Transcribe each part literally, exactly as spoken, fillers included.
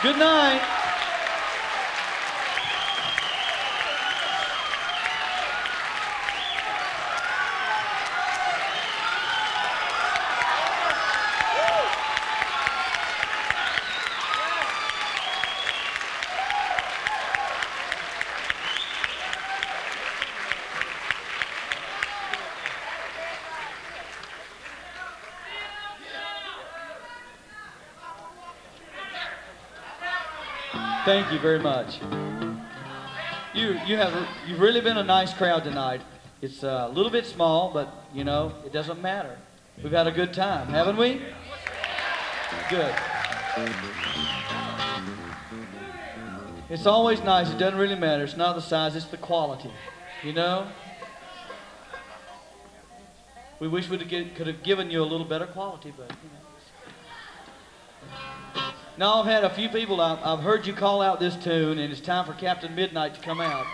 Good night. Thank you very much. You you have you've really been a nice crowd tonight. It's uh, a little bit small, but you know it doesn't matter. We've had a good time, haven't we? Good. It's always nice. It doesn't really matter. It's not the size. It's the quality. You know. We wish we could have given you a little better quality, but you know. Now I've had a few people, I've, I've heard you call out this tune, and it's time for Captain Midnight to come out.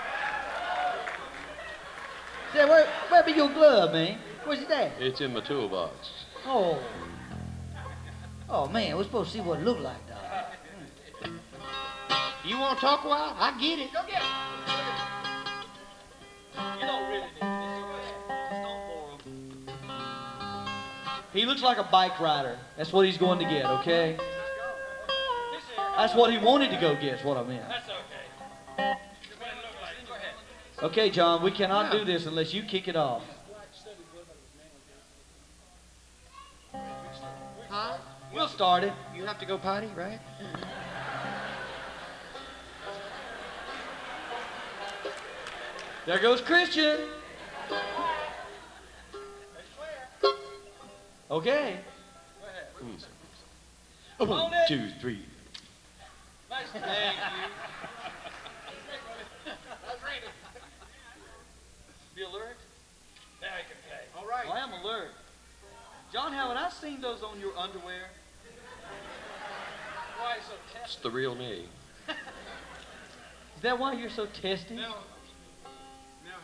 Say, where, where be your glove, man? Where's it at? It's in my toolbox. Oh. Oh, man, we're supposed to see what it looked like, dog. You want to talk a while? I get it. Go get it. You don't really need this. Just don't bore him. He looks like a bike rider. That's what he's going to get, okay? That's what he wanted to go get, is what I meant. That's okay. Okay, John, we cannot do this unless you kick it off. Huh? We'll start it. You have to go potty, right? There goes Christian. Okay. One, two, three. Nice to thank you. Be alert? Now I can play. All right. I am alert. John, haven't I seen those on your underwear? Why so It's the real me. Is that why you're so testy? Now,